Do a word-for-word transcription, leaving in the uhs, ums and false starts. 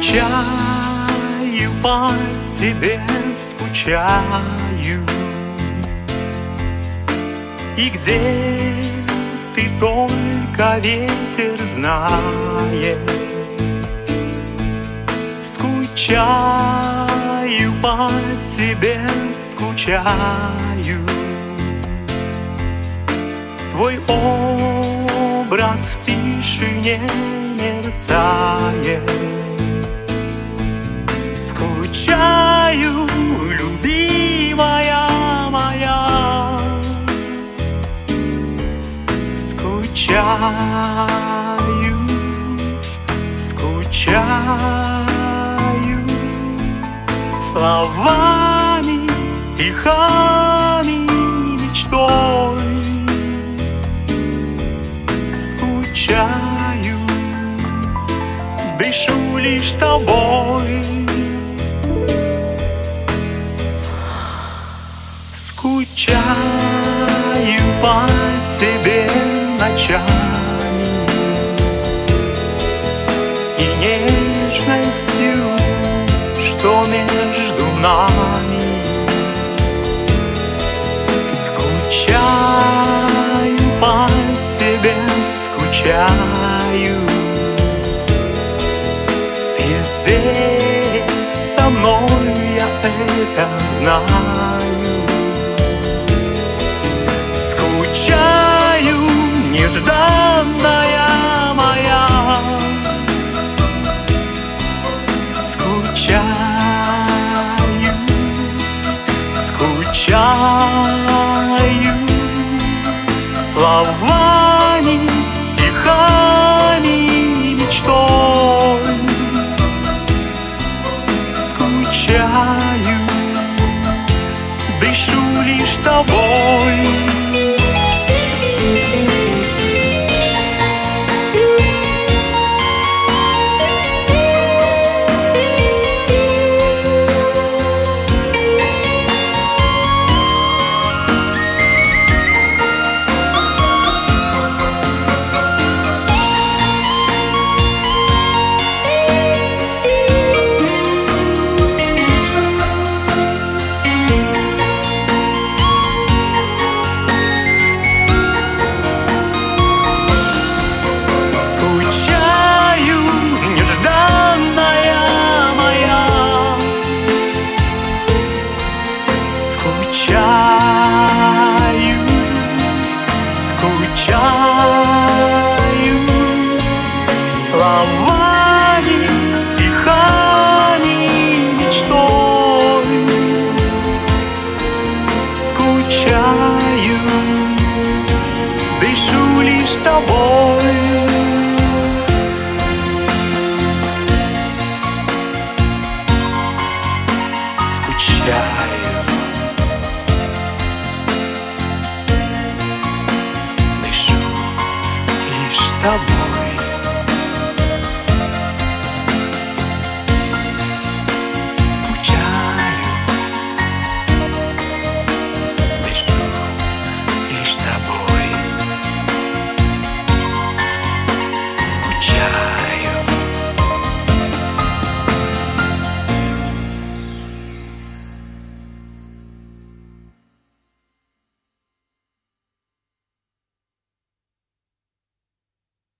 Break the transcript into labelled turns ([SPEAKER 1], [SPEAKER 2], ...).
[SPEAKER 1] Скучаю по тебе, скучаю. И где ты, только ветер знает. Скучаю по тебе, скучаю. Твой образ в тишине мерцает. Скучаю, любимая моя. Скучаю, скучаю. Словами, стихами, мечтой. Скучаю, дышу лишь тобой. Скучаю по тебе ночами и нежностью, что между нами. Скучаю по тебе, скучаю. Ты здесь со мной, я это знаю. Скучаю, нежданная моя. Скучаю, скучаю. Словами, стихами, мечтой. Скучаю, дышу лишь тобой. Скучаю, словами, стихами, мечтой. Скучаю, дышу лишь тобой.